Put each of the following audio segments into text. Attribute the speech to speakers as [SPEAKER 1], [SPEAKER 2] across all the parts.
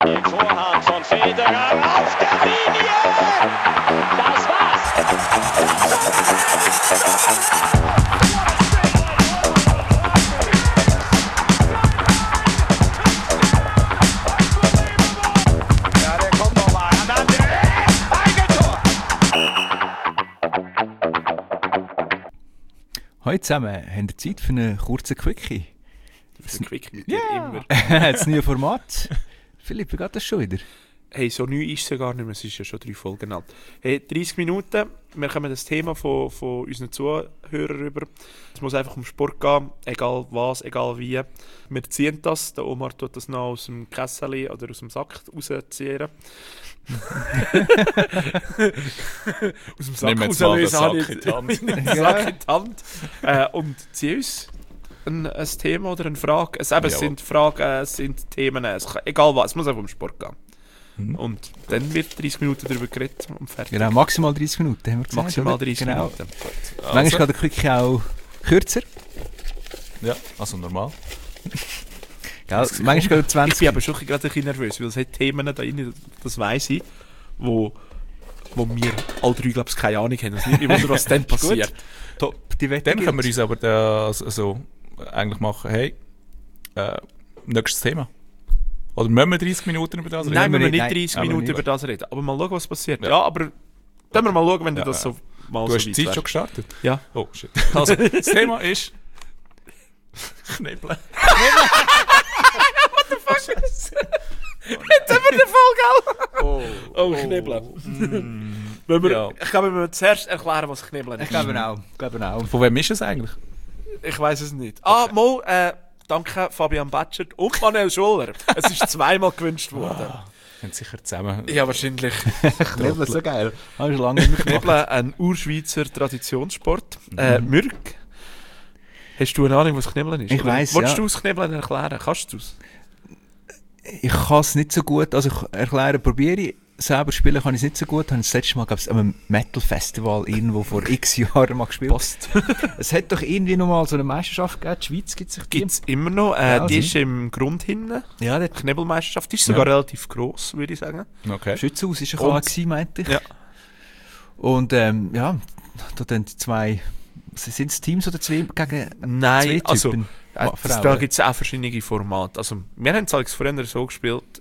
[SPEAKER 1] Vorhand von Federer auf der Linie. Das war's. Ja, der kommt nochmal. Eigentor.
[SPEAKER 2] Hallo zusammen, habt ihr Zeit für einen kurzen Quickie?
[SPEAKER 3] Das ist quick mit
[SPEAKER 2] Ja.
[SPEAKER 3] dir immer.
[SPEAKER 2] Das neue Format. Philipp, wie geht das schon wieder?
[SPEAKER 3] Hey, so neu ist es ja gar nicht mehr, es ist ja schon 3 Folgen alt. Hey, 30 Minuten, wir kommen das Thema von unseren Zuhörern rüber. Es muss einfach um Sport gehen, egal was, egal wie. Wir ziehen das, der Omar tut das noch aus dem Kessel oder aus dem Sack rausziehen. Aus dem Sack
[SPEAKER 4] Nehmen wir jetzt mal den
[SPEAKER 3] rauslösen,
[SPEAKER 4] Sack in die Hand.
[SPEAKER 3] den Sack in die Hand. Und zieh uns ein Thema oder eine Frage. Es sind Fragen, es sind Themen, egal was, es muss einfach um Sport gehen. Und dann wird 30 Minuten darüber geredet und fertig.
[SPEAKER 2] Genau, maximal 30 Minuten haben wir gesagt.
[SPEAKER 3] Maximal
[SPEAKER 2] oder?
[SPEAKER 3] 30
[SPEAKER 2] genau.
[SPEAKER 3] Minuten.
[SPEAKER 2] Manchmal geht der Quickie auch kürzer.
[SPEAKER 4] Ja, also normal.
[SPEAKER 2] Gell? Manchmal geht er
[SPEAKER 3] Ich
[SPEAKER 2] 20
[SPEAKER 3] bin aber schon gerade ein bisschen nervös, weil es hat Themen da drin, das weiss ich, wo wir alle drei, glaube ich, keine Ahnung haben. Also ich wundere, was dann passiert.
[SPEAKER 2] Top, die Wette
[SPEAKER 4] Dann können wir
[SPEAKER 2] gilt.
[SPEAKER 4] uns aber also eigentlich machen, hey, nächstes Thema. Oder müssen wir 30 Minuten über das reden?
[SPEAKER 3] Nein, wir müssen nicht
[SPEAKER 2] Nein,
[SPEAKER 3] 30
[SPEAKER 4] aber
[SPEAKER 3] Minuten
[SPEAKER 4] nicht.
[SPEAKER 3] über das reden. Aber mal schauen, was passiert.
[SPEAKER 4] Ja.
[SPEAKER 3] Ja, aber können wir mal schauen, wenn
[SPEAKER 4] Ja,
[SPEAKER 3] du das
[SPEAKER 4] ja.
[SPEAKER 3] so mal
[SPEAKER 4] Du hast
[SPEAKER 3] so
[SPEAKER 4] die
[SPEAKER 3] weit
[SPEAKER 4] Zeit
[SPEAKER 3] wärst.
[SPEAKER 4] schon gestartet?
[SPEAKER 3] Ja.
[SPEAKER 4] Oh, shit. Also, das Thema ist Knebeln.
[SPEAKER 3] Jetzt haben wir den Fall, gell? Oh, Knebeln.
[SPEAKER 4] Ja.
[SPEAKER 3] Ich glaube, wir müssen zuerst erklären, was Knebeln
[SPEAKER 2] Ich
[SPEAKER 3] ist.
[SPEAKER 2] glaube auch.
[SPEAKER 4] Von wem ist es eigentlich?
[SPEAKER 3] Ich weiß es nicht. Danke Fabian Batschert und Manuel Schuller. Es ist zweimal gewünscht worden.
[SPEAKER 4] Haben sicher zusammen.
[SPEAKER 3] Ja, wahrscheinlich.
[SPEAKER 2] Knebeln ist so geil. Habe ich schon lange nicht mehr gemacht.
[SPEAKER 3] Knebeln, ein Urschweizer Traditionssport. Mürk, hast du eine Ahnung, was Knebeln ist?
[SPEAKER 2] Ich weiss,
[SPEAKER 3] Willst
[SPEAKER 2] ja.
[SPEAKER 3] du das Knebeln erklären? Kannst du es?
[SPEAKER 2] Ich kann es nicht so gut, also ich erkläre, probiere ich. Selber spielen kann ich es nicht so gut. Habe das letzte Mal, glaube ich, an einem Metal-Festival irgendwo vor x Jahren mal gespielt.
[SPEAKER 3] Passt.
[SPEAKER 2] Es hat doch irgendwie noch mal so eine Meisterschaft gegeben. Die Schweiz gibt es
[SPEAKER 3] Gibt es immer noch.
[SPEAKER 2] Ja,
[SPEAKER 3] die
[SPEAKER 2] also.
[SPEAKER 3] ist im Grund hinten.
[SPEAKER 2] Ja, der
[SPEAKER 3] Die Knebelmeisterschaft. Die ist sogar relativ gross, würde ich sagen.
[SPEAKER 4] Okay.
[SPEAKER 2] Schützenhaus ist ein
[SPEAKER 3] Und-
[SPEAKER 2] Kahn gewesen, meinte ich.
[SPEAKER 3] Ja.
[SPEAKER 2] Und ja, da dann die zwei, sind es Teams oder zwei gegen
[SPEAKER 3] Nein,
[SPEAKER 2] zwei
[SPEAKER 3] also
[SPEAKER 2] Typen? Frauen.
[SPEAKER 3] da gibt es auch verschiedene Formate. Also, wir haben es früher so gespielt,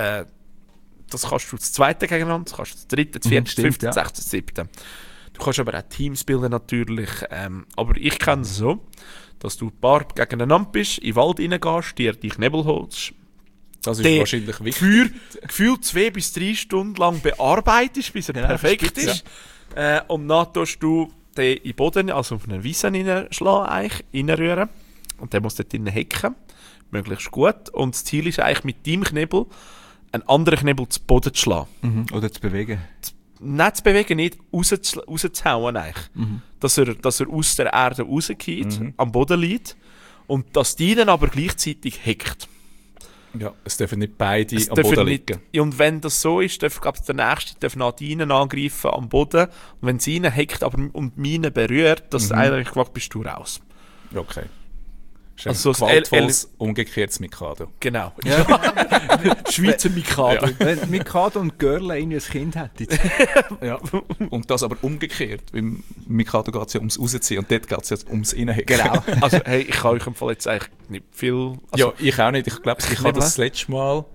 [SPEAKER 3] das kannst du das zweite gegeneinander, das kannst du das dritte, das vierte, das
[SPEAKER 2] stimmt,
[SPEAKER 3] fünfte, das
[SPEAKER 2] ja.
[SPEAKER 3] sechste, das siebte. Du kannst aber auch Teams bilden natürlich. Aber ich kenne es so, dass du ein paar gegeneinander bist, in den Wald reingehst, dir die Knebel holst,
[SPEAKER 4] Das ist
[SPEAKER 3] den
[SPEAKER 4] wahrscheinlich wichtig.
[SPEAKER 3] gefühlt 2 bis 3 Stunden lang bearbeitest, bis er
[SPEAKER 2] Genau,
[SPEAKER 3] perfekt
[SPEAKER 2] spitze.
[SPEAKER 3] ist. Und dann tust du den in den Boden, also auf eine Wiese reinrühren. Und der muss dort drinnen hacken. Möglichst gut. Und das Ziel ist eigentlich mit deinem Knebel einen anderen Knebel zu Boden zu schlagen.
[SPEAKER 2] Oder zu bewegen.
[SPEAKER 3] Nicht zu bewegen, nicht rauszuhauen eigentlich. Dass er aus der Erde rausgeht, am Boden liegt. Und dass die dann aber gleichzeitig hackt.
[SPEAKER 4] Ja, es dürfen nicht beide
[SPEAKER 3] Es
[SPEAKER 4] am
[SPEAKER 3] dürfen
[SPEAKER 4] Boden
[SPEAKER 3] nicht-
[SPEAKER 4] liegen.
[SPEAKER 3] Ja, und wenn das so ist, darf der Nächste nach ihnen angreifen am Boden. Und wenn sie ihn hackt und meine berührt, das eigentlich gemacht, bist du raus.
[SPEAKER 4] Okay. Ist
[SPEAKER 3] Also
[SPEAKER 4] ein
[SPEAKER 3] so das
[SPEAKER 4] gewaltvolles, umgekehrtes Mikado.
[SPEAKER 3] Genau. Schweizer Mikado.
[SPEAKER 2] Wenn Mikado und Görle irgendwie ein Kind hätten.
[SPEAKER 4] Ja. Und das aber umgekehrt. Beim Mikado geht es ja ums Rausziehen und dort geht es ja ums Innenhacken.
[SPEAKER 2] Genau.
[SPEAKER 3] Also, hey, ich kann euch im Fall jetzt eigentlich nicht viel... Also,
[SPEAKER 4] Ja, ich auch nicht. Ich glaube, ich habe
[SPEAKER 3] Knebeln?
[SPEAKER 4] das letzte Mal...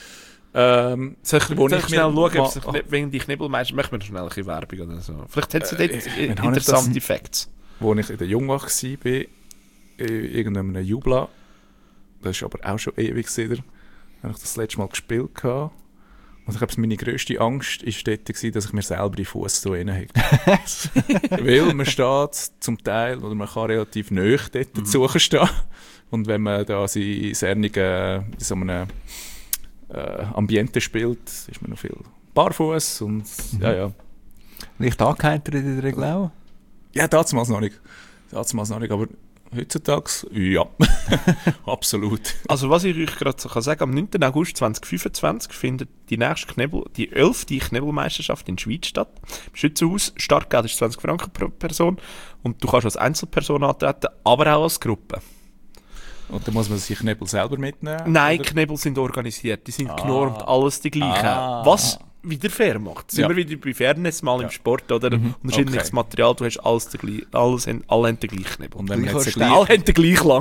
[SPEAKER 3] soll ich
[SPEAKER 4] wo
[SPEAKER 3] schnell
[SPEAKER 4] ich
[SPEAKER 3] schauen,
[SPEAKER 4] mir-
[SPEAKER 3] ob es wegen die Knebelmeister... Machen wir noch schnell ein bisschen Werbung oder so. Vielleicht hat sie dort
[SPEAKER 4] wann habe ich
[SPEAKER 3] interessante Facts.
[SPEAKER 4] Wo ich in der Jungwach war, in irgendeinem Jubla, das ist aber auch schon ewig wieder, habe ich das letzte Mal gespielt gehabt. Und ich glaube, meine grösste Angst war dort, dass ich mir selber in den Fuß so reinhacke. Weil man steht zum Teil, oder man kann relativ nahe dort dazu stehen. Und wenn man da seine Sernige in so einem Ambiente spielt, ist man noch viel barfuß und ja.
[SPEAKER 2] Leicht angeheitert in der Regel auch.
[SPEAKER 4] Ja, damals noch nicht. Aber heutzutage, ja, absolut.
[SPEAKER 3] Also was ich euch gerade so sagen kann, am 9. August 2025 findet die 11. Knebelmeisterschaft in der Schweiz statt. Im Schützenhaus, Startgeld ist 20 Franken pro Person und du kannst als Einzelperson antreten, aber auch als Gruppe.
[SPEAKER 4] Und dann muss man sich Knebel selber mitnehmen?
[SPEAKER 3] Nein,
[SPEAKER 4] oder?
[SPEAKER 3] Knebel sind organisiert, die sind genormt, alles die gleichen.
[SPEAKER 4] Ah.
[SPEAKER 3] Was wieder fair macht. Sind
[SPEAKER 4] Ja.
[SPEAKER 3] wir wieder bei Fairness mal im Sport, oder? Unterschiedliches
[SPEAKER 4] Okay.
[SPEAKER 3] Material, du hast alles alle haben den gleichen Knebel.
[SPEAKER 4] Und wenn man
[SPEAKER 2] Gleich
[SPEAKER 4] jetzt
[SPEAKER 2] hast
[SPEAKER 3] Alle haben den gleich lang.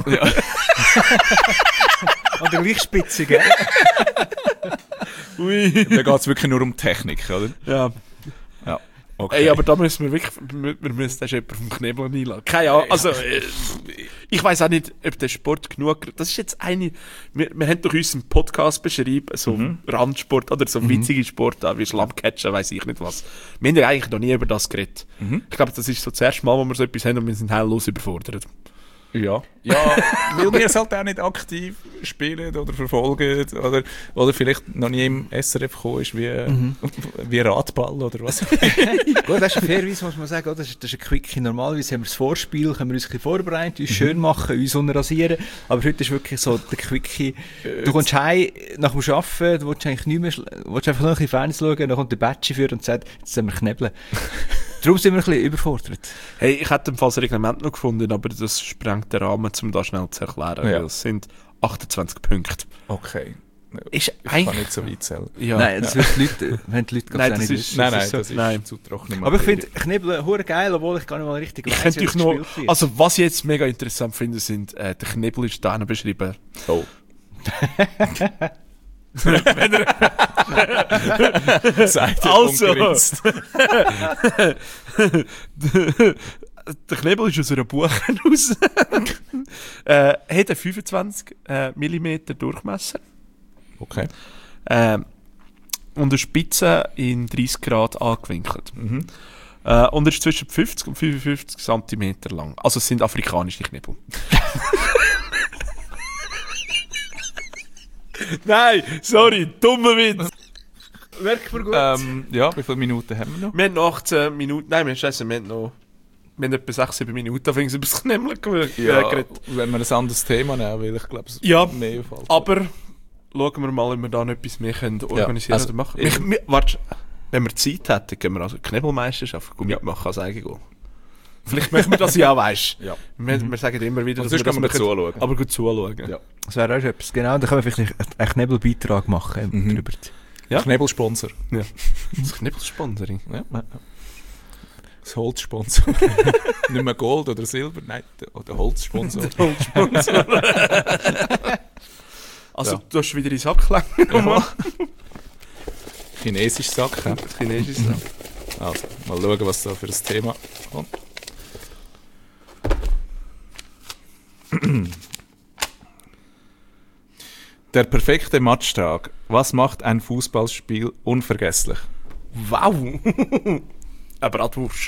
[SPEAKER 2] Und der gleich Spitze, gell?
[SPEAKER 3] Ui.
[SPEAKER 4] dann geht es wirklich nur um Technik, oder?
[SPEAKER 3] Ja.
[SPEAKER 4] Ja. Okay.
[SPEAKER 3] Ey, aber da müssen wir wirklich, wir müssen erst jemanden vom Knebel einladen. Keine Ahnung, also, ich weiss auch nicht, ob der Sport genug, das ist jetzt eine, wir haben doch uns einen Podcast beschrieben, so Randsport oder so witzige Sport, wie Schlammcatchen, weiss ich nicht was. Wir haben ja eigentlich noch nie über das geredet. Ich glaube, das ist so das erste Mal, wo wir so etwas haben und wir sind heillos überfordert.
[SPEAKER 4] Ja, weil wir es halt auch nicht aktiv spielen oder verfolgen oder vielleicht noch nie im SRF gekommen ist wie Radball oder was.
[SPEAKER 2] Gut, das ist fairerweise, muss man sagen, das ist ein Quickie. Normalerweise haben wir das Vorspiel, können wir uns ein bisschen vorbereiten, uns schön machen, uns unrasieren. Aber heute ist wirklich so der Quickie. Du kommst heim nach dem Arbeiten, du willst eigentlich nichts mehr, willst einfach nur ein bisschen Fernsehen schauen, dann kommt der Batschi für und sagt, jetzt sind wir knebeln. Darum sind wir ein bisschen überfordert.
[SPEAKER 3] Hey, ich hätte das Reglement noch gefunden, aber das sprengt den Rahmen, um das schnell zu erklären.
[SPEAKER 4] Ja.
[SPEAKER 3] Das sind 28 Punkte.
[SPEAKER 4] Okay.
[SPEAKER 3] Ist
[SPEAKER 4] Ich
[SPEAKER 3] eigentlich...
[SPEAKER 4] kann nicht so weit zählen.
[SPEAKER 3] Ja.
[SPEAKER 2] Nein, das wird die Leute, wenn die Leute
[SPEAKER 3] Nein,
[SPEAKER 2] gar
[SPEAKER 3] das
[SPEAKER 2] nicht
[SPEAKER 3] ist-
[SPEAKER 2] wissen.
[SPEAKER 4] Nein,
[SPEAKER 3] das
[SPEAKER 4] das
[SPEAKER 3] ist
[SPEAKER 4] ist,
[SPEAKER 3] so- nein.
[SPEAKER 4] zu trocken.
[SPEAKER 2] Aber ich finde Knebeln hure geil, obwohl ich gar nicht mal richtig
[SPEAKER 3] Ich
[SPEAKER 2] weiss,
[SPEAKER 3] könnte
[SPEAKER 2] wie
[SPEAKER 3] euch
[SPEAKER 2] das
[SPEAKER 3] noch...
[SPEAKER 2] gespielt wird.
[SPEAKER 3] Also, was ich jetzt mega interessant finde, sind... der Knebel ist da beschrieben.
[SPEAKER 4] Oh. Seid ihr
[SPEAKER 3] Also.
[SPEAKER 4] Konkurrenz?
[SPEAKER 3] Der Knebel ist aus einer Buche raus. Hat einen 25 mm Durchmesser.
[SPEAKER 4] Okay.
[SPEAKER 3] Und eine Spitze in 30 Grad angewinkelt.
[SPEAKER 4] Mhm.
[SPEAKER 3] Und er ist zwischen 50 und 55 cm lang. Also es sind afrikanische Knebel. Nein, sorry, dummer Witz.
[SPEAKER 2] Merkt man gut.
[SPEAKER 4] Ja, wie viele Minuten haben wir noch?
[SPEAKER 3] Wir haben noch 18 Minuten, nein, wir haben etwa 6-7 Minuten auf über das Knebeln geredet.
[SPEAKER 4] Wenn wir ein anderes Thema nehmen, weil ich glaube, es
[SPEAKER 3] Ja,
[SPEAKER 4] mehr fällt.
[SPEAKER 3] aber schauen wir mal, ob wir da noch etwas mehr können organisieren
[SPEAKER 4] also,
[SPEAKER 3] oder machen.
[SPEAKER 4] ich-
[SPEAKER 3] Warte, wenn wir Zeit hätten, können wir also Knebelmeisterschaft mitmachen als Eigen. Vielleicht machen wir das ja, weißt du.
[SPEAKER 4] Ja.
[SPEAKER 3] Wir sagen immer wieder,
[SPEAKER 4] Und sonst können wir zuschauen.
[SPEAKER 3] Aber gut zuschauen.
[SPEAKER 4] Ja.
[SPEAKER 2] Das wäre auch schon etwas. Genau, da können wir vielleicht einen Knebelbeitrag machen. Drüber.
[SPEAKER 3] Ja.
[SPEAKER 4] Knebelsponsor.
[SPEAKER 3] Das Knebelsponsoring.
[SPEAKER 4] Ja. Das Holzsponsor. Nicht mehr Gold oder Silber, nein, der Holzsponsor.
[SPEAKER 3] Also,
[SPEAKER 4] Ja.
[SPEAKER 3] du hast wieder ins Abklang.
[SPEAKER 4] Chinesisch Sack. Ja.
[SPEAKER 3] Chinesisch.
[SPEAKER 4] Also, mal schauen, was da für ein Thema kommt. Der perfekte Matchtag. Was macht ein Fußballspiel unvergesslich?
[SPEAKER 3] Wow! Eine Bratwurst.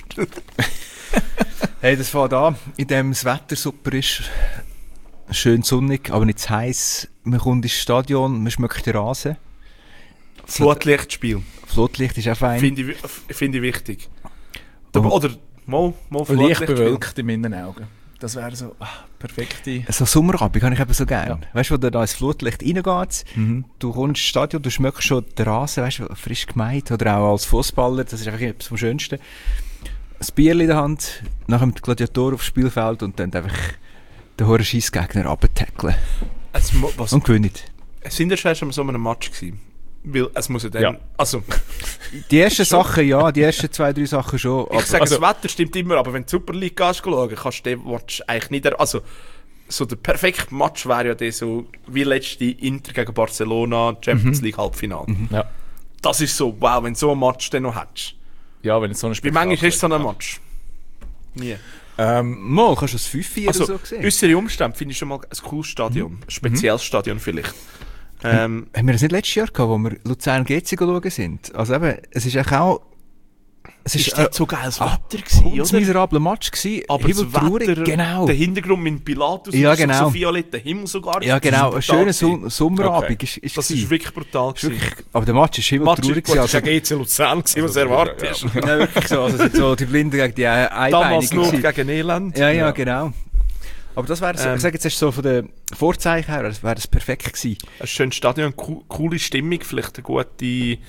[SPEAKER 2] Hey, das fängt an, in dem das Wetter super ist. Schön sonnig, aber nicht zu heiß. Man kommt ins Stadion, man schmeckt den Rasen.
[SPEAKER 3] Flutlichtspiel.
[SPEAKER 2] Flutlicht ist auch fein.
[SPEAKER 3] Finde ich wichtig.
[SPEAKER 2] Und-
[SPEAKER 3] Oder mal
[SPEAKER 4] Leicht
[SPEAKER 3] Flutlichtspiel.
[SPEAKER 4] bewölkt in meinen Augen. Das wäre so perfekte...
[SPEAKER 2] So Sommerabend habe ich eben so gerne. Weißt du, wo da ins Flutlicht reingeht, du kommst ins Stadion, du schmeckst schon den Rasen, weißt du, frisch gemeint. Oder auch als Fußballer, das ist einfach etwas vom Schönsten. Ein Bierchen in der Hand, nachher mit Gladiator aufs Spielfeld und dann einfach den hohen Scheissgegner runtertackeln. Und gewinnen.
[SPEAKER 3] Sind ihr schon so einem Match gewesen? Weil es muss ja dann...
[SPEAKER 4] Ja.
[SPEAKER 3] Also,
[SPEAKER 2] Die ersten Sachen, ja, die ersten 2-3 Sachen schon.
[SPEAKER 3] ich sage,
[SPEAKER 4] also-
[SPEAKER 3] das Wetter stimmt immer, aber wenn du die Super League gehst, kannst du den Match eigentlich nicht... Also, so der perfekte Match wäre ja der so wie letzte Inter gegen Barcelona, Champions League Halbfinale.
[SPEAKER 4] Ja.
[SPEAKER 3] Das ist so, wow, wenn du so einen Match dann noch hättest.
[SPEAKER 4] Ja, wenn es so ein
[SPEAKER 3] Wie
[SPEAKER 4] Spektakel
[SPEAKER 3] manchmal hast du so einen
[SPEAKER 4] ist,
[SPEAKER 3] Match? Nie.
[SPEAKER 2] Mal, kannst du das 5-4
[SPEAKER 3] Also,
[SPEAKER 2] oder so sehen?
[SPEAKER 3] äußere Umstände finde ich schon mal ein cooles Stadion. Ein spezielles Stadion vielleicht.
[SPEAKER 2] Haben wir das nicht letztes Jahr gehabt, wo wir Luzern GC schauen sind? Also eben, es ist eigentlich auch... Es
[SPEAKER 3] ist
[SPEAKER 2] ein
[SPEAKER 3] dort so geiles Wetter gewesen,
[SPEAKER 2] miserabler Match gewesen.
[SPEAKER 3] Aber das
[SPEAKER 2] himmeltraurig,
[SPEAKER 3] Wetter,
[SPEAKER 2] genau.
[SPEAKER 3] der Hintergrund mit Pilatus,
[SPEAKER 2] Ja,
[SPEAKER 3] und
[SPEAKER 2] genau.
[SPEAKER 3] so violetter Himmel sogar.
[SPEAKER 2] Ja,
[SPEAKER 3] das
[SPEAKER 2] genau, ein
[SPEAKER 3] ist brutal
[SPEAKER 2] schöner
[SPEAKER 3] gewesen.
[SPEAKER 2] Sommerabend
[SPEAKER 4] Okay.
[SPEAKER 2] ist
[SPEAKER 3] Das
[SPEAKER 2] gewesen.
[SPEAKER 3] ist wirklich brutal
[SPEAKER 2] Ist
[SPEAKER 3] gewesen.
[SPEAKER 2] wirklich, aber der Match ist
[SPEAKER 3] Match
[SPEAKER 2] himmeltraurig
[SPEAKER 3] ist gut, das
[SPEAKER 2] gewesen.
[SPEAKER 3] war ja GC Luzern, was erwartet.
[SPEAKER 4] ja.
[SPEAKER 2] Ja, wirklich so. Also, es sind so die Blinden gegen die
[SPEAKER 3] Damals
[SPEAKER 2] Einbeinigen
[SPEAKER 3] nur
[SPEAKER 2] gewesen.
[SPEAKER 3] gegen Elend.
[SPEAKER 2] Ja, genau. Aber das wäre, ich sage jetzt erst so von den Vorzeichen her, wäre das perfekt gewesen.
[SPEAKER 3] Ein schönes Stadion, coole Stimmung, vielleicht eine gute, nicht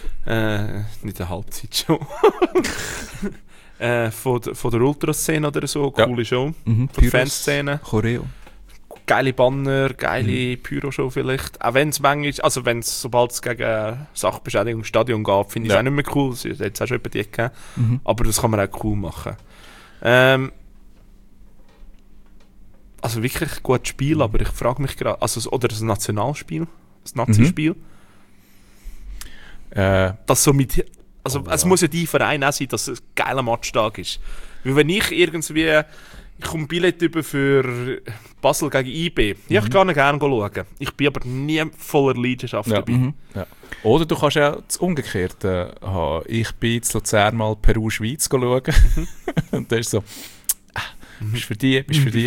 [SPEAKER 3] eine Halbzeit schon. von der Ultraszene oder so,
[SPEAKER 4] Ja.
[SPEAKER 3] coole Show.
[SPEAKER 2] Mhm,
[SPEAKER 3] Von der Fanszene.
[SPEAKER 2] Choreo.
[SPEAKER 3] geile Banner, geile Pyroshow vielleicht. Auch wenn es manchmal, also sobald es gegen Sachbeschädigung im Stadion geht, finde ich es auch nicht mehr cool. Das hat jetzt auch schon die gegeben. Aber das kann man auch cool machen. Also wirklich gutes Spiel, aber ich frage mich gerade, also, oder ein Nationalspiel, ein Nazi-Spiel. Das so mit, also es muss ja dein Verein auch sein, dass es ein geiler Matchtag ist. Weil wenn ich irgendwie, ich komme Billett über für Basel gegen IB, ich kann gerne schauen. Ich bin aber nie voller Leidenschaft dabei.
[SPEAKER 4] Ja. Oder du kannst auch das Umgekehrte haben. Ich bin in Luzern mal Peru-Schweiz schauen. Und das ist so, bist für die.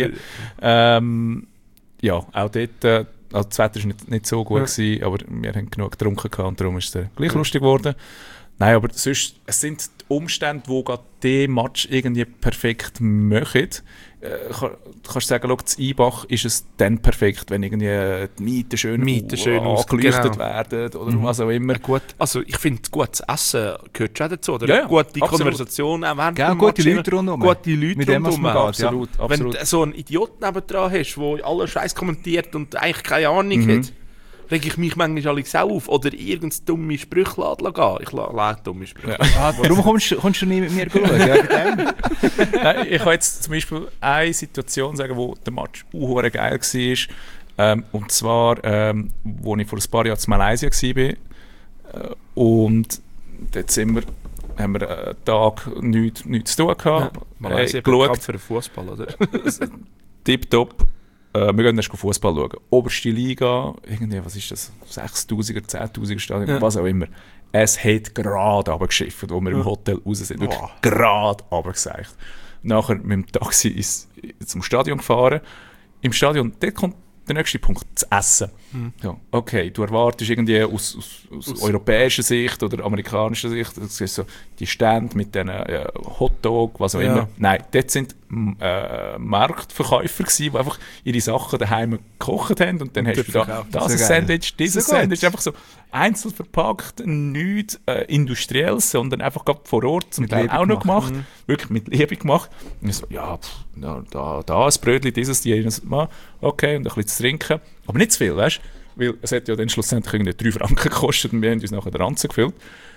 [SPEAKER 4] Ja, auch dort, also das Wetter war nicht so gut, gewesen, aber wir haben genug getrunken und darum ist es gleich lustig geworden. Nein, aber sonst, es sind die Umstände, die gerade diesen Match irgendwie perfekt machen. Du kannst sagen, schau, zu Einbach ist es dann perfekt, wenn irgendwie die Mieten schön angeleuchtet werden oder was auch immer.
[SPEAKER 3] Gut, also ich finde, gutes Essen gehört schon dazu. Oder?
[SPEAKER 4] Ja,
[SPEAKER 3] gute
[SPEAKER 4] absolut.
[SPEAKER 3] Konversation auch während dem
[SPEAKER 2] gute
[SPEAKER 3] Match.
[SPEAKER 2] Leute rundherum.
[SPEAKER 3] Gute Leute
[SPEAKER 2] mit dem, was man geht,
[SPEAKER 4] absolut.
[SPEAKER 3] Wenn du so einen Idiot nebendran hast, der alle Scheiß kommentiert und eigentlich keine Ahnung hat, rege ich mich manchmal alle sau auf. Oder irgendeine dumme Sprüche gehen. Ich lade dumme Sprüche.
[SPEAKER 2] Ja. Darum kommst du nie mit mir schauen. Ja,
[SPEAKER 4] Nein, ich kann jetzt zum Beispiel eine Situation sagen, wo der Match geil war. Und zwar, wo ich vor ein paar Jahren in Malaysia war. Und dort haben wir einen Tag nichts zu tun gehabt.
[SPEAKER 3] Malaysia bekannt für den Fußball, oder?
[SPEAKER 4] Tipptopp. Wir gehen erst Fußball schauen. Oberste Liga, irgendwie, was ist das? 6'000er, 10'000er Stadion, was auch immer. Es hat gerade runtergeschifft, wo wir im Hotel raus sind. Wirklich gerade runtergeseicht. Nachher mit dem Taxi zum Stadion gefahren. Im Stadion, dort kommt der nächste Punkt, das Essen. Ja, okay, du erwartest irgendwie aus europäischer Sicht oder amerikanischer Sicht, das ist so die Stände mit diesen Hotdog, was auch immer. Nein, dort sind Marktverkäufer gewesen, die einfach ihre Sachen daheim gekocht haben und dann hast du da das Sandwich, dieses Sandwich, einfach so einzeln verpackt, nichts Industrielles, sondern einfach vor Ort zum Teil auch noch gemacht. Wirklich mit Liebe gemacht. Und ich so, ja, da ein Brötchen, dieses, jenes, okay, und ein bisschen zu trinken. Aber nicht zu viel, weißt du? Weil es hat ja dann schlussendlich irgendwie 3 Franken gekostet und wir haben uns nachher den Ranzen gefüllt.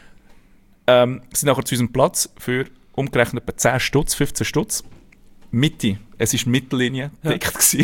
[SPEAKER 4] Sind nachher zu unserem Platz für umgerechnet etwa 10 Stutz, 15 Stutz. Mitte, es war Mittellinie deckt gewesen.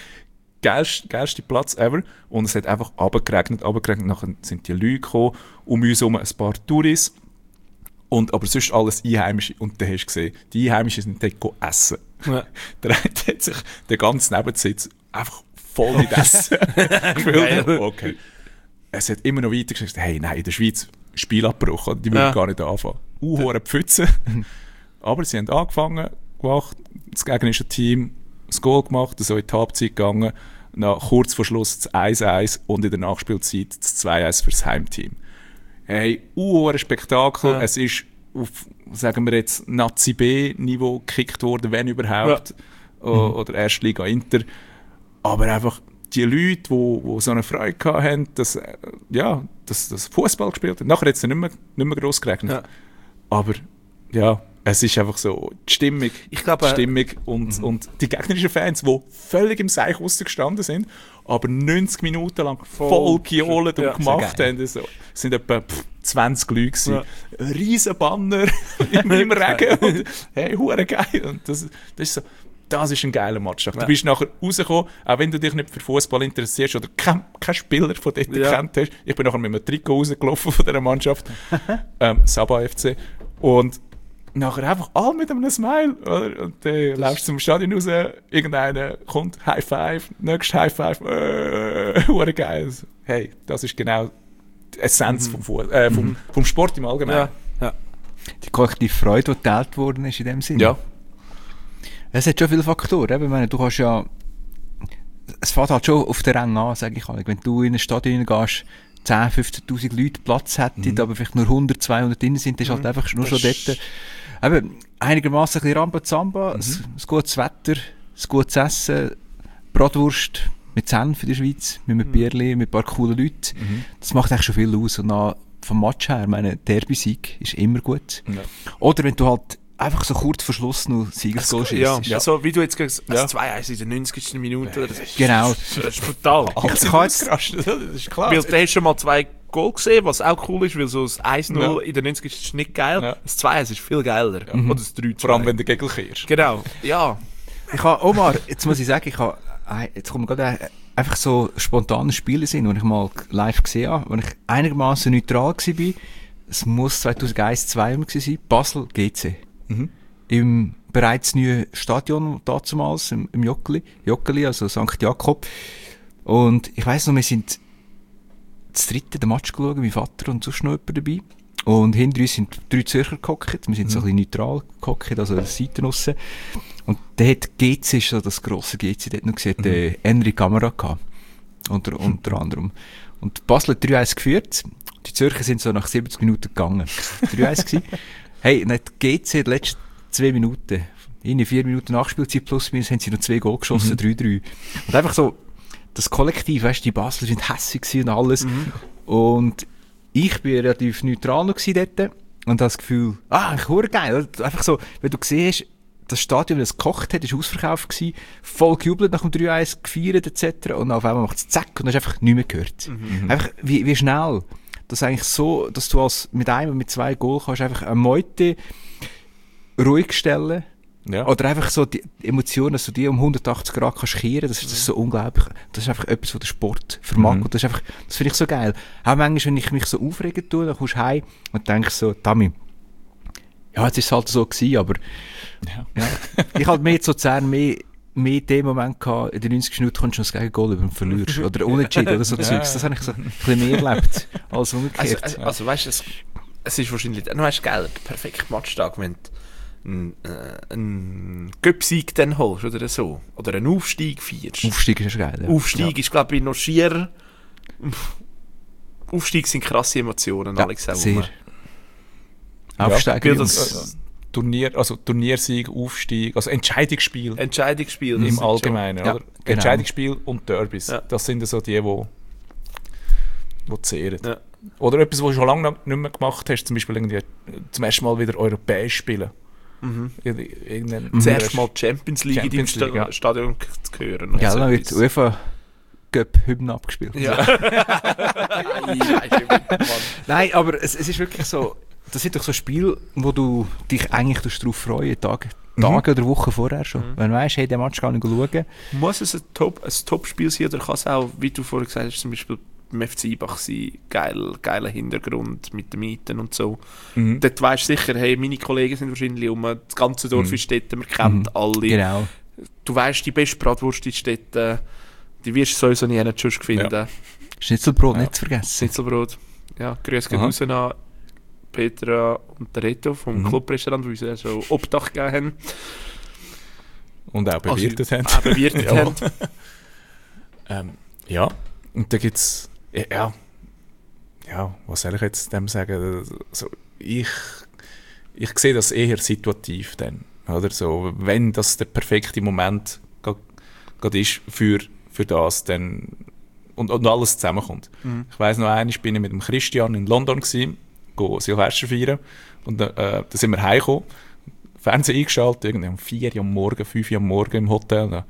[SPEAKER 4] Geilste Platz ever. Und es hat einfach runtergeregnet. Nachher sind die Leute gekommen, um uns herum ein paar Touris. Aber sonst alles Einheimische. Und dann hast du gesehen, die Einheimischen sind dort essen. Ja. Der eine hat sich den ganzen Nebensitz einfach voll mit Essen gefüllt. Okay. Es hat immer noch weiter gesagt, hey, nein, in der Schweiz Spielabbruch, die würden gar nicht anfangen. Pfütze. Aber sie haben angefangen, gemacht, das gegnerische Team das Goal gemacht, so in die Halbzeit gegangen, kurz vor Schluss das 1-1 und in der Nachspielzeit das 2-1 fürs Heimteam. Hey, Spektakel. Ja. Es ist auf, sagen wir jetzt, Nazi B-Niveau gekickt worden, wenn überhaupt. Ja. Oder Erstliga Inter. Aber einfach die Leute, die so eine Freude hatten, dass Fußball gespielt haben. Nachher hat es nicht mehr gross geregnet. Ja. Aber ja, es ist einfach so die Stimmung. Ich glaube, und die gegnerischen Fans, die völlig im Seich rausgestanden sind, aber 90 Minuten lang voll gejohlt und gemacht haben. Es sind etwa 20 Leute gewesen. Ja. Ein riesen Banner im Regen. Und, hey, hure geil. Und das ist so. Das ist ein geiler Match. Du bist nachher rausgekommen, auch wenn du dich nicht für Fußball interessierst oder kein Spieler von dort gekannt hast. Ich bin nachher mit einem Trikot rausgelaufen von dieser Mannschaft. Saba FC. Und nachher einfach alle mit einem Smile. Oder? Und dann läufst du zum Stadion raus, irgendeiner kommt, High Five, nächstes High Five, geil. Hey, das ist genau die Essenz vom Sport im Allgemeinen.
[SPEAKER 2] Ja. Die kollektive Freude, die geteilt worden ist in dem Sinne.
[SPEAKER 4] Ja.
[SPEAKER 2] Es hat schon viele Faktoren. Ich meine, du kannst ja, es fängt halt schon auf den Rang an, sage ich mal. Wenn du in ein Stadion gehst, 10.000, 15.000 Leute Platz hätten, aber vielleicht nur 100, 200 drin sind, das ist halt einfach nur schon dort. Eben, einigermaßen ein bisschen Rambazamba, ein gutes Wetter, ein gutes Essen, Bratwurst mit Senf in der Schweiz, mit einem Bierli, mit ein paar coolen Leuten. Das macht eigentlich schon viel aus. Und vom Match her, meine Derby-Sieg ist immer gut. Ja. Oder wenn du halt einfach so kurz vor Schluss noch Siegesgoal
[SPEAKER 3] Ja,
[SPEAKER 2] schießt.
[SPEAKER 3] also wie du jetzt gesagt hast,
[SPEAKER 4] Ja.
[SPEAKER 3] 2-1 in der 90. Minute. Das ist,
[SPEAKER 2] Genau.
[SPEAKER 3] das ist brutal.
[SPEAKER 2] Ich kann jetzt,
[SPEAKER 4] ausgerastet, das ist klar.
[SPEAKER 3] Weil du hast schon mal 2 Goal gesehen, was auch cool ist, weil so das 1-0 in der 90. ist nicht geil.
[SPEAKER 4] Ja.
[SPEAKER 3] Das 2-1 ist viel geiler. Oder das 3-2.
[SPEAKER 4] Vor allem, wenn der Gegner kehrst.
[SPEAKER 3] Genau, ja.
[SPEAKER 2] ich habe, Omar, jetzt muss ich sagen, jetzt kommt mir gerade einfach so spontane Spiele sind, die ich mal live gesehen habe, wo ich einigermaßen neutral war. Es muss 2001-2002 gewesen sein, Basel GC. Im bereits neuen Stadion damals, im Joggeli, also St. Jakob. Und ich weiss noch, wir sind das dritte den Match geschaut, mein Vater und sonst noch jemand dabei. Und hinter uns sind 3 Zürcher gehockt, wir sind so ein bisschen neutral gehockt, also an der Seite raus. Und der hat GC, ist so das grosse GC, dort noch gesehen, der Henry Kamera gehabt. Unter anderem. Und Basel hat 3-1 geführt. Die Zürcher sind so nach 70 Minuten gegangen. 3-1 gewesen. Hey, und hat GC die letzten 2 Minuten, in 4 Minuten Nachspielzeit plus minus, haben sie noch 2 Goal geschossen, 3-3. Und einfach so, das Kollektiv, weißt du, die Basler sind hässig gewesen und alles. Und ich bin relativ neutral noch gewesen dort und habe das Gefühl, ich hure geil. Einfach so, wenn du gesehen hast, das Stadion, das gekocht hat, ist ausverkauft gewesen, voll gejubelt nach dem 3-1, gefeiert etc. Und auf einmal macht es zack und hast einfach nichts mehr gehört. Einfach, wie schnell. Das eigentlich so, dass du mit einem und mit 2 Goal kannst einfach eine Meute ruhig stellen.
[SPEAKER 4] Ja.
[SPEAKER 2] Oder einfach so die Emotionen, dass du die um 180 Grad kannst kehren, das ist so unglaublich. Das ist einfach etwas, was der Sport vermag. Und das finde ich so geil. Auch manchmal, wenn ich mich so aufregen tue, dann kommst du heim und denkst so, Tami, ja, jetzt ist es halt so gewesen, aber ja. Ich hatte mehr zu Luzern mehr den Moment gehabt, in den 90 Minuten kommst du noch das Gegengol über und verlierst. Oder unentschieden oder so Zeugs. Das habe ich so ein bisschen mehr erlebt als umgekehrt.
[SPEAKER 3] Also weißt du, es ist wahrscheinlich, du hast geil, der perfekte Matchtag, wenn du einen Göpsieg dann holst oder so. Oder einen Aufstieg feierst.
[SPEAKER 2] Aufstieg ist geil. Ja.
[SPEAKER 3] Aufstieg ist, glaube ich, noch schier. Aufstieg sind krasse Emotionen,
[SPEAKER 2] Ja,
[SPEAKER 3] Alex.
[SPEAKER 2] sehr. Aufsteigen.
[SPEAKER 3] Weil
[SPEAKER 4] Turniersieg, Aufstieg, also Entscheidungsspiel
[SPEAKER 3] Entscheidungsspiel.
[SPEAKER 4] im Allgemeinen.
[SPEAKER 2] Ja,
[SPEAKER 4] Oder?
[SPEAKER 2] genau.
[SPEAKER 4] Entscheidungsspiel und Derbys.
[SPEAKER 3] Ja.
[SPEAKER 4] Das sind so die zehren.
[SPEAKER 3] Ja.
[SPEAKER 4] Oder etwas, was du schon lange nicht mehr gemacht hast, zum Beispiel irgendwie zum ersten Mal wieder europäisch spielen.
[SPEAKER 3] Zuerst mal die Champions League in deinem
[SPEAKER 4] Champions League, ja.
[SPEAKER 3] Stadion zu hören.
[SPEAKER 2] Ja,
[SPEAKER 3] Also
[SPEAKER 2] dann wird
[SPEAKER 3] etwas.
[SPEAKER 2] UEFA Cup-Hymne abgespielt.
[SPEAKER 3] Ja.
[SPEAKER 2] Nein, aber es ist wirklich so, das sind doch so Spiele, wo du dich eigentlich darauf freuen Tage oder Wochen vorher schon. Wenn du weißt, hey, den Match kann ich schauen.
[SPEAKER 3] Muss es ein Top-Spiel sein oder kann es auch, wie du vorhin gesagt hast, zum Beispiel beim FC Ibach sein, geiler Hintergrund mit den Mieten und so. Dort weisst du sicher, hey, meine Kollegen sind wahrscheinlich das ganze Dorf ist dort, man kennt alle.
[SPEAKER 2] Genau.
[SPEAKER 3] Du weisst, die beste Bratwurst ist dort, die wirst du sowieso nie sonst finden.
[SPEAKER 4] Ja.
[SPEAKER 2] Schnitzelbrot nicht zu vergessen.
[SPEAKER 3] Schnitzelbrot. Ja, grüß gehen
[SPEAKER 4] Aha.
[SPEAKER 3] raus an Petra und der Reto vom Clubrestaurant, die uns ja so Obdach gegeben haben.
[SPEAKER 4] Und auch bewirtet haben.
[SPEAKER 3] Auch bewirtet
[SPEAKER 4] Ja.
[SPEAKER 3] haben.
[SPEAKER 4] Ja, und da gibt es, was soll ich jetzt dem sagen? Also, ich sehe das eher situativ dann, oder so, wenn das der perfekte Moment gerade ist für das, dann und alles zusammenkommt. Ich weiss noch einmal, bin ich mit dem Christian in London gewesen, go Silvester feiern, und da sind wir heimgekommen, Fernsehen eingeschaltet, irgendwie um 4 Uhr am Morgen, 5 Uhr am Morgen im Hotel,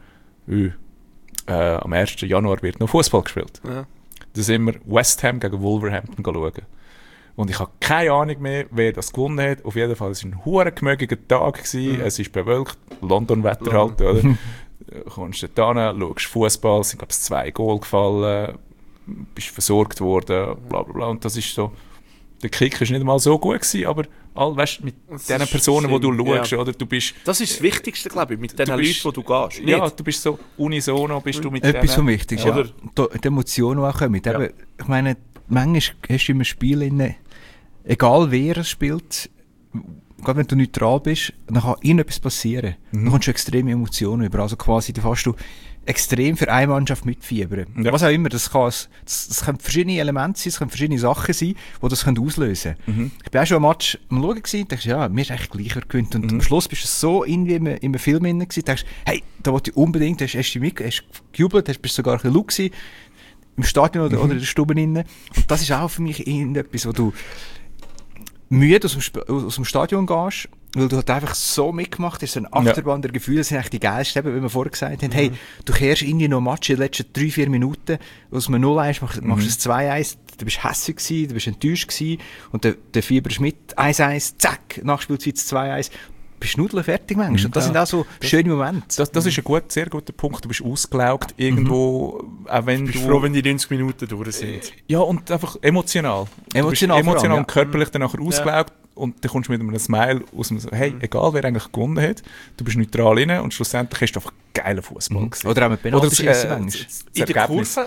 [SPEAKER 4] am 1. Januar wird noch Fußball gespielt.
[SPEAKER 3] Ja.
[SPEAKER 4] Da sind wir West Ham gegen Wolverhampton schauen. Und ich habe keine Ahnung mehr, wer das gewonnen hat. Auf jeden Fall, es war ein verdammt gemögiger Tag gewesen. Es ist bewölkt, London-Wetter halt, oder? Kommst du dort hin, schaust Fußball, es sind, glaube ich, 2 Goal gefallen, bist versorgt worden, bla bla bla. Und das ist so, der Kick war nicht mal so gut gewesen, aber weißt, mit den Personen, die du schaust, oder? Du bist,
[SPEAKER 3] Das ist das Wichtigste, glaube ich, mit den Leuten,
[SPEAKER 4] bist-
[SPEAKER 3] wo du gehst.
[SPEAKER 4] ja,
[SPEAKER 3] Nicht?
[SPEAKER 4] du bist so unisono, bist du mit
[SPEAKER 2] Etwas vom
[SPEAKER 4] denen.
[SPEAKER 2] Wichtigsten, ja.
[SPEAKER 3] Oder-
[SPEAKER 2] Die Emotionen, die auch kommen.
[SPEAKER 4] Ja.
[SPEAKER 2] Eben, ich meine, manchmal hast du im Spiel, egal wer es spielt, gerade wenn du neutral bist, dann kann irgendetwas passieren. Dann kommst du extreme Emotionen über. Also quasi, da kannst du extrem für eine Mannschaft mitfiebern.
[SPEAKER 4] Ja.
[SPEAKER 2] Was auch immer, das können verschiedene Elemente sein, es können verschiedene Sachen sein, die das auslösen können. Ich bin auch schon am Match am Schauen gewesen, dachte, ja, mir ist echt gleich, wer gewinnt. Und am Schluss bist du so irgendwie in einem Film drin gewesen, dachte, hey, da wollte ich unbedingt, hast du gejubelt, bist sogar ein bisschen laut gewesen, im Stadion oder in der Stube drin. Und das ist auch für mich irgendetwas, wo du müde aus dem Stadion gehst weil du halt einfach so mitgemacht hast, so eine Achterbahn der Gefühle sind eigentlich die geilsten, eben, wie wir vorher gesagt haben, hey, du kehrst irgendwie noch Match in den letzten 3-4 Minuten, aus einem 0-1 machst du es 2-1, du bist hässig gewesen, du bist enttäuscht gewesen, und der fieberst mit, 1-1, zack, Nachspielzeit 2-1, bist nudelfertig manchmal. Und das sind auch so schöne Momente.
[SPEAKER 4] Das ist ein sehr guter Punkt. Du bist ausgelaugt irgendwo, auch wenn
[SPEAKER 3] du bist froh, wenn die 90 Minuten durch sind.
[SPEAKER 4] Ja, und einfach emotional.
[SPEAKER 2] Emotional
[SPEAKER 4] und körperlich dann nachher ausgelaugt. Und dann kommst du mit einem Smile aus dem hey, egal wer eigentlich gewonnen hat, du bist neutral rein und schlussendlich hast du einfach geilen Fußball gesehen.
[SPEAKER 2] Oder auch mit Penalty-Schiessen
[SPEAKER 3] in der Kurve,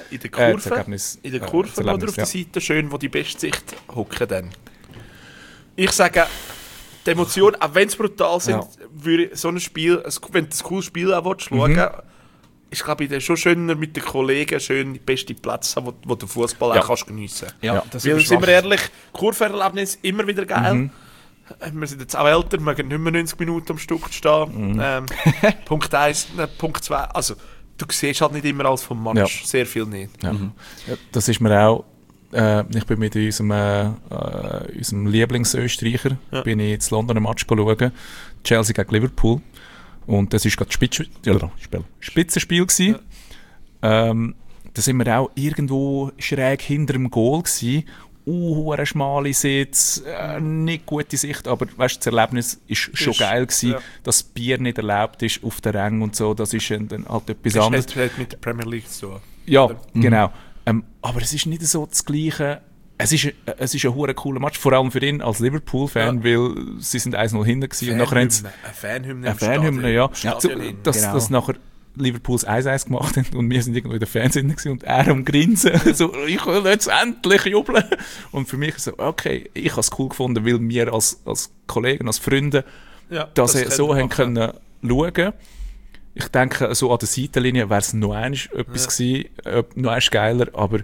[SPEAKER 3] oder auf der Seite schön, wo die beste Sicht hocken dann. Ich sage, die Emotionen, auch wenn es brutal sind, würde so ein Spiel, wenn du ein cooles Spiel auch schauen willst, ist, glaube ich, schon schöner mit den Kollegen schön die besten Plätze haben, wo du Fußball auch kannst geniessen kannst.
[SPEAKER 2] Ja, das
[SPEAKER 3] weil, sind wir ehrlich, Kurvererlebnis immer wieder geil. Wir sind jetzt auch älter, wir mögen nicht mehr 90 Minuten am Stück stehen. Punkt 1, Punkt 2, also du siehst halt nicht immer alles vom Match, sehr viel nicht.
[SPEAKER 4] Ja. Ja, das ist mir auch, ich bin mit unserem Lieblingsösterreicher, bin ich ins Londoner Match schauen, Chelsea gegen Liverpool. Und das war gerade das Spitzenspiel gewesen. Da sind wir auch irgendwo schräg hinter dem Goal gewesen. Eine schmale Sitz, nicht gute Sicht, aber weißt, das Erlebnis war schon geil gewesen, dass das Bier nicht erlaubt ist auf der Ränge und so. Das ist dann halt etwas anderes.
[SPEAKER 3] Das hat mit der Premier League so.
[SPEAKER 4] Ja, genau. Aber es ist nicht so das Gleiche. Es ist ein hure cooler Match, vor allem für ihn als Liverpool-Fan, weil sie sind 1-0 hinten gewesen. Und nachher
[SPEAKER 3] eine Fanhymne,
[SPEAKER 4] ja. Dass nachher Liverpools 1-1 gemacht haben und wir sind irgendwo in der Fernsehen gewesen und er am Grinsen, so, ich will jetzt endlich jubeln. Und für mich so, okay, ich habe es cool gefunden, weil wir als Kollegen, als Freunde das so haben können schauen. Ich denke, so an der Seitenlinie wäre es noch einmal etwas gewesen, noch einmal geiler, aber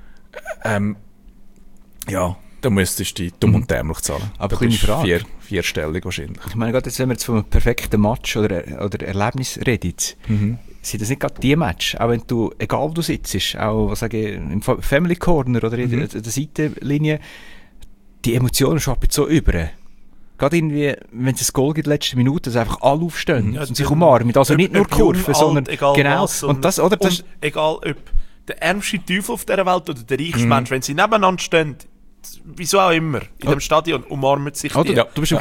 [SPEAKER 4] ja, da müsstest du dumm und dämlich zahlen.
[SPEAKER 2] Aber kleine Frage.
[SPEAKER 4] Vierstellig wahrscheinlich.
[SPEAKER 2] Ich meine, gerade jetzt, wenn wir jetzt von einem perfekten Match oder Erlebnis reden, sind das nicht gerade die Match, auch wenn du, egal wo du sitzt, auch was sage ich, im Family Corner oder in der Seitenlinie, die Emotionen schwappen so über. Gerade irgendwie, wenn es ein Goal gibt in der letzten Minute, dass einfach alle aufstehen und sich umarmen. Also nicht nur Kurven, sondern genau. Und das, oder, das,
[SPEAKER 3] egal ob der ärmste Teufel auf dieser Welt oder der reichste Mensch, wenn sie nebeneinander stehen, wieso auch immer, in dem Stadion umarmen sich die.
[SPEAKER 2] Ja, du bist im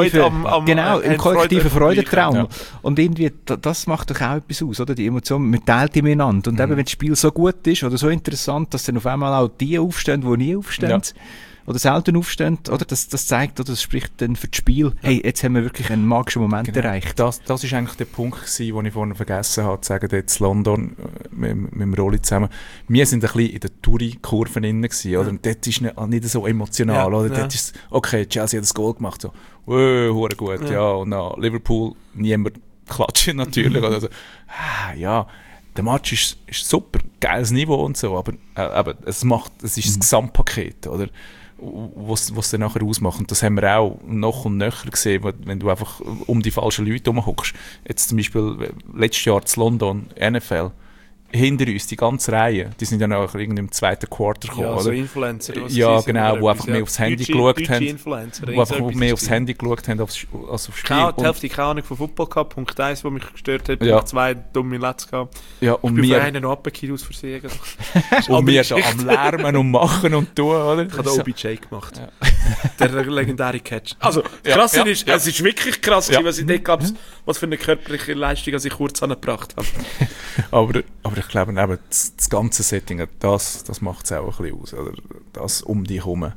[SPEAKER 2] kollektiven Freudentraum. Und irgendwie, das macht doch auch etwas aus, oder? Die Emotionen, man teilt die miteinander. Und eben, wenn das Spiel so gut ist oder so interessant, dass dann auf einmal auch die aufstehen, die nie aufstehen. Oder selten aufstehen, oder? Das zeigt, oder das spricht dann für das Spiel, hey, jetzt haben wir wirklich einen magischen Moment erreicht.
[SPEAKER 4] Das ist eigentlich der Punkt gewesen, den ich vorhin vergessen habe, zu sagen, jetzt London mit dem Rolli zusammen. Wir sind ein bisschen in der Touri-Kurve drin gewesen, oder? Und dort ist nicht so emotional, oder? Dort ist okay, Chelsea hat das Goal gemacht, so, hure gut, und dann Liverpool, niemand klatschen natürlich, oder so. Ja, der Match ist super, geiles Niveau und so, aber es ist das Gesamtpaket, oder? Was dann nachher ausmacht. Und das haben wir auch noch und nöcher gesehen, wenn du einfach um die falschen Leute herumhockst. Jetzt zum Beispiel letztes Jahr in London, NFL, hinter uns, die ganze Reihe, die sind dann auch irgendwie im zweiten Quarter gekommen,
[SPEAKER 3] ja,
[SPEAKER 4] oder?
[SPEAKER 3] So Influencer.
[SPEAKER 4] Ja, genau, wo einfach mehr aufs Handy geschaut haben. Wo einfach mehr aufs Handy geschaut haben als aufs Spiel.
[SPEAKER 3] Die Hälfte keine Ahnung von Football gehabt, Punkt 1, was mich gestört hat, Punkt 2, dumme Let's gehabt.
[SPEAKER 4] Ja, und
[SPEAKER 3] ich bin
[SPEAKER 4] wir
[SPEAKER 3] einen abgekehrt aus Versehen.
[SPEAKER 4] Und wir da am Lärmen und machen und tun, oder?
[SPEAKER 3] Ich habe den OBJ gemacht. Ja. Der legendäre Catch. Also, krass ist, es ist wirklich krass, was ich dort gab, was für eine körperliche Leistung ich kurz angebracht habe.
[SPEAKER 4] Aber ich glaube, eben, das ganze Setting, das macht es auch ein bisschen aus. Oder? Das um dich herum.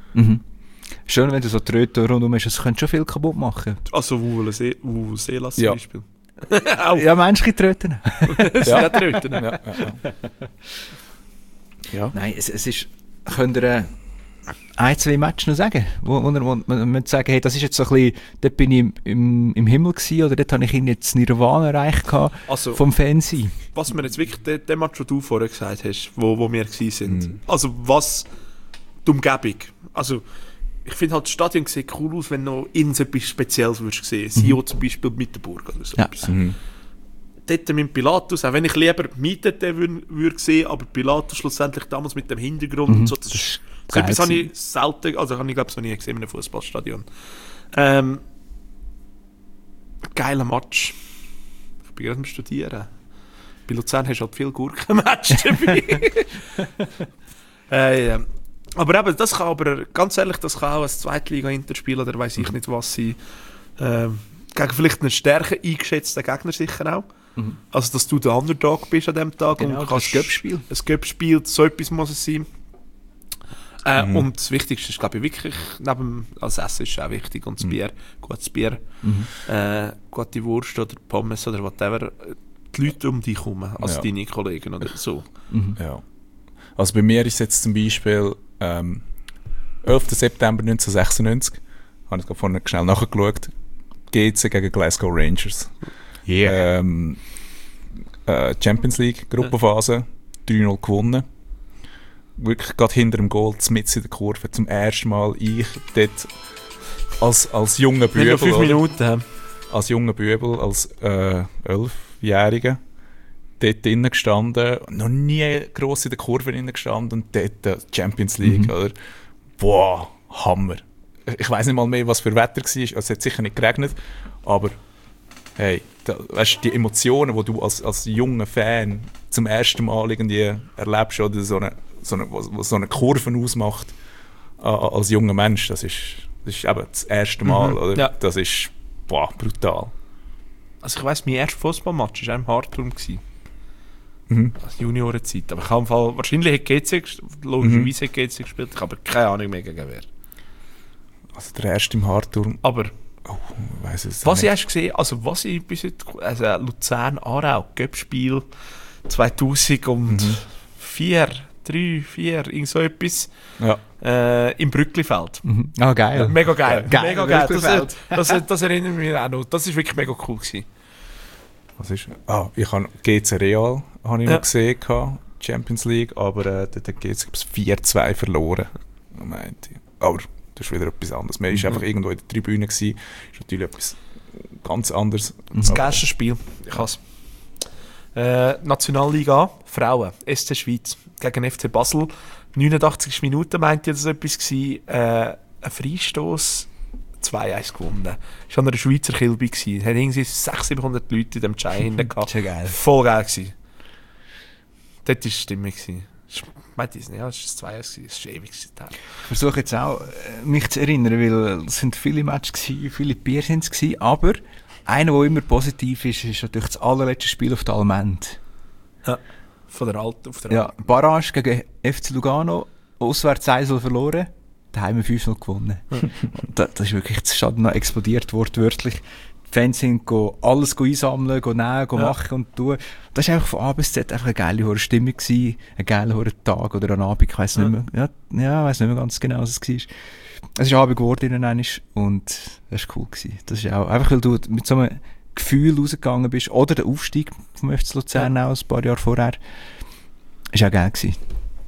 [SPEAKER 2] Schön, wenn du so Tröten rundum hast, das könnte schon viel kaputt machen.
[SPEAKER 3] Also Seelas zum Beispiel.
[SPEAKER 2] Ja, menschliche Tröten.
[SPEAKER 3] Ja, Tröten.
[SPEAKER 2] Ja. Nein, es ist, könnt ihr ein, zwei Matches noch sagen, wo man sagen, hey, das ist jetzt so ein bisschen, dort bin ich im Himmel gewesen, oder dort habe ich jetzt Nirvana erreicht also, vom Fansein.
[SPEAKER 3] Was mir jetzt wirklich, der Match, den du vorher gesagt hast, wo wir gewesen sind, also was, die Umgebung, also ich finde halt, das Stadion sieht cool aus, wenn noch irgendetwas Spezielles würdest sehen, Sio zum Beispiel mit der Burg oder so etwas. Dort mit Pilatus, auch wenn ich lieber mietete würde sehen, aber Pilatus schlussendlich damals mit dem Hintergrund und so, so etwas habe ich selten, also habe ich glaube ich noch nie gesehen in einem Fußballstadion. Geiler Match. Ich bin gerade am Studieren. Bei Luzern hast du halt viel Gurkenmatch dabei. Aber eben, das kann aber, ganz ehrlich, das kann auch ein Zweitliga-Inter spielen, oder weiss ich nicht, was sie gegen vielleicht einen stärker eingeschätzten Gegner sicher auch. Also, dass du der Underdog bist an dem Tag.
[SPEAKER 2] Genau,
[SPEAKER 3] und kannst
[SPEAKER 2] das Göppspiel.
[SPEAKER 3] Ein Göppspiel, so etwas muss es sein. Und das Wichtigste ist, glaube ich, wirklich, als Essen ist es auch wichtig, und das Bier, gutes Bier, gute Wurst oder Pommes oder whatever, die Leute um dich herum, also deine Kollegen oder so.
[SPEAKER 4] Ja. Also bei mir ist jetzt zum Beispiel 11. September 1996, habe ich gerade vorhin schnell nachgeschaut, GC gegen Glasgow Rangers.
[SPEAKER 2] Yeah.
[SPEAKER 4] Champions League, Gruppenphase, 3-0 gewonnen. Wirklich gerade hinter dem Goal, mitten in der Kurve, zum ersten Mal ich dort als junger
[SPEAKER 3] Wir haben noch 5
[SPEAKER 4] Bübel,
[SPEAKER 3] Minuten.
[SPEAKER 4] als junger Bübel, als 11-Jähriger, dort drinnen gestanden, noch nie gross in der Kurve drinnen gestanden und dort Champions League, oder? Boah, Hammer. Ich weiss nicht mal mehr, was für Wetter war, also es hat sicher nicht geregnet, aber hey, weißt du, die Emotionen, die du als junger Fan zum ersten Mal irgendwie erlebst, oder was so eine Kurve ausmacht als junger Mensch, das ist eben das erste Mal, oder?
[SPEAKER 3] Ja.
[SPEAKER 4] Das ist brutal.
[SPEAKER 3] Also ich weiss, mein erster Fußballmatch war auch im Hardturm.
[SPEAKER 4] Mhm.
[SPEAKER 3] Als Juniorenzeit. Aber ich habe im Fall, wahrscheinlich hat GC logischerweise hat GC gespielt, ich habe keine Ahnung mehr gegen wer.
[SPEAKER 4] Also der erste im Hardturm.
[SPEAKER 3] Aber
[SPEAKER 4] Ich weiss es
[SPEAKER 3] was
[SPEAKER 4] nicht.
[SPEAKER 3] ich gesehen, also was ich bis heute, also Luzern-Aarau, Göppspiel 2004, 3, 4, irgend so etwas,
[SPEAKER 4] Ja.
[SPEAKER 3] im Brücklifeld.
[SPEAKER 2] Ah, geil.
[SPEAKER 3] Mega geil.
[SPEAKER 2] Geil,
[SPEAKER 3] Mega geil.
[SPEAKER 2] Brücklifeld.
[SPEAKER 3] Das erinnert mich auch noch. Das war wirklich mega cool gewesen.
[SPEAKER 4] Was ist? Ich habe GC Real habe ich noch gesehen, Champions League, aber dort hat GC 4-2 verloren. Meinte ich. Aber das ist wieder etwas anderes. Man war einfach irgendwo in der Tribüne gewesen. Ist natürlich etwas ganz anderes.
[SPEAKER 3] Das geilste Spiel. Ich has. Nationalliga A, Frauen, SC Schweiz gegen FC Basel. 89 Minuten meinte ich, dass etwas war. Ein Freistoß 2-1 gewonnen. Das war an einer Schweizer Kilby. Es hat irgendwie 600-700 Leute in dem Chai hinten gehabt.
[SPEAKER 2] Schon geil.
[SPEAKER 3] Voll geil gewesen. Dort war die Stimmung. Ich meinte es nicht, ja, es war 2-1 gewesen. Es ist ewig gewesen.
[SPEAKER 2] Ich versuche jetzt auch, mich zu erinnern, weil es sind viele Matches gewesen, viele Bier sind es gewesen, aber einer, der immer positiv ist natürlich das allerletzte Spiel auf der Almend.
[SPEAKER 3] Ja, von der Alten auf der
[SPEAKER 2] Ja, Barrage gegen FC Lugano, auswärts 1-0 verloren, daheim 5-0 gewonnen. Das ist wirklich, das Stadion noch explodiert, wortwörtlich. Die Fans sind alles einsammeln, nehmen, machen und tun. Das war einfach von A bis Z einfach eine geile hohe Stimmung gewesen, ein geiler hoher Tag oder ein Abend, ich weiss nicht mehr, ich weiss nicht mehr ganz genau, was es war. Es ist Abend geworden und das war cool gewesen. Das ist auch, einfach weil du mit so einem Gefühl rausgegangen bist, oder der Aufstieg vom FC Luzern auch ein paar Jahre vorher, ist auch geil gewesen.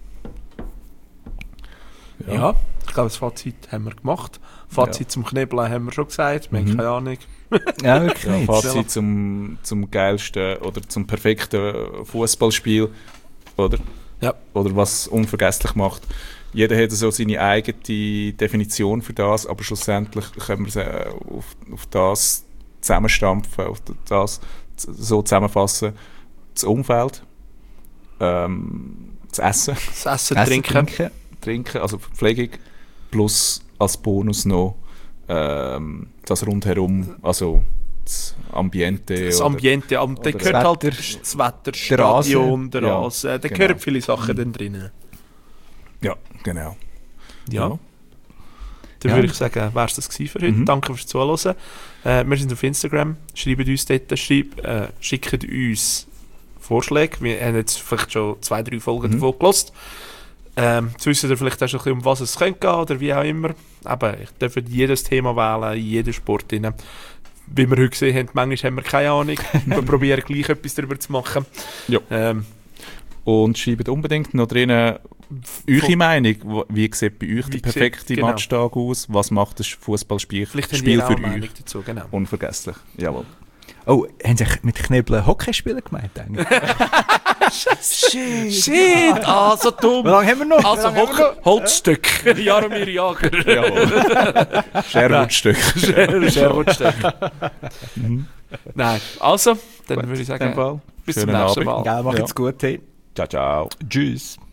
[SPEAKER 3] Ja, ich glaube, das Fazit haben wir gemacht. Fazit zum Knebeln haben wir schon gesagt. Wir haben keine Ahnung.
[SPEAKER 2] Ja, wirklich nicht.
[SPEAKER 4] Fazit zum geilsten oder zum perfekten Fußballspiel, oder?
[SPEAKER 3] Ja.
[SPEAKER 4] Oder was unvergesslich macht. Jeder hat so seine eigene Definition für das, aber schlussendlich können wir es auf das zusammenstampfen, auf das so zusammenfassen. Das Umfeld, das Essen,
[SPEAKER 3] Das Essen,
[SPEAKER 4] Trinken, also Verpflegung, plus als Bonus noch das Rundherum, also das Ambiente.
[SPEAKER 3] Das Ambiente, da
[SPEAKER 4] oder
[SPEAKER 3] gehört halt das Wetter,
[SPEAKER 2] der
[SPEAKER 3] Stadion, der
[SPEAKER 4] Ja,
[SPEAKER 3] Rasen, da
[SPEAKER 4] genau.
[SPEAKER 3] gehören viele Sachen dann drin.
[SPEAKER 4] Ja, genau.
[SPEAKER 3] Ja. Dann
[SPEAKER 2] Ja.
[SPEAKER 3] würde ich sagen, wäre es das gewesen für heute. Danke fürs Zuhören. Wir sind auf Instagram, schreibt uns dort, schickt uns Vorschläge. Wir haben jetzt vielleicht schon 2-3 Folgen davon gehört. Zu wissen ihr vielleicht auch schon ein bisschen, um was es könnte gehen oder wie auch immer. Aber ich darf jedes Thema wählen, in jeden Sport rein. Wie wir heute gesehen haben, manchmal haben wir keine Ahnung. Wir probieren gleich etwas darüber zu machen.
[SPEAKER 4] Ja. Und schreibt unbedingt noch drinnen eure Meinung. Wie sieht bei euch
[SPEAKER 3] Wie
[SPEAKER 4] der perfekte
[SPEAKER 3] sieht- genau.
[SPEAKER 4] Matchtag aus? Was macht das Fußballspiel
[SPEAKER 3] Vielleicht haben
[SPEAKER 4] Spiel
[SPEAKER 3] wir auch
[SPEAKER 4] für
[SPEAKER 3] eine Meinung
[SPEAKER 4] euch?
[SPEAKER 3] dazu, genau.
[SPEAKER 4] Unvergesslich. Jawohl.
[SPEAKER 2] Oh, haben sie mit Knebeln Hockeyspieler gemeint eigentlich?
[SPEAKER 3] Shit! Ah, so dumm!
[SPEAKER 2] Wie lange haben wir noch?
[SPEAKER 3] Also
[SPEAKER 2] Wie lange haben wir noch?
[SPEAKER 3] Holzstück. Jaromir Jagr.
[SPEAKER 4] Jawohl. Sherwood-Stück.
[SPEAKER 3] Sherwood-Stück. Nein, also, dann würde ich
[SPEAKER 2] in dem
[SPEAKER 3] sagen,
[SPEAKER 2] Fall.
[SPEAKER 3] bis zum
[SPEAKER 4] Schönen
[SPEAKER 3] nächsten
[SPEAKER 4] Abend.
[SPEAKER 3] Mal.
[SPEAKER 2] Gell, mach jetzt gut, hey.
[SPEAKER 1] Ciao, ciao.
[SPEAKER 2] Tschüss.